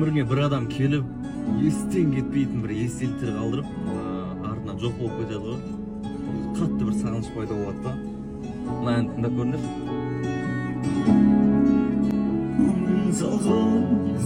өміріңе бір адам келіп, естен кетпейтін бір естеліктер қалдырып, артынан жоқ болып кетеді ғой. Қатты бір сағыныш пайда болады да. Мына әнді тыңдап көріңдер.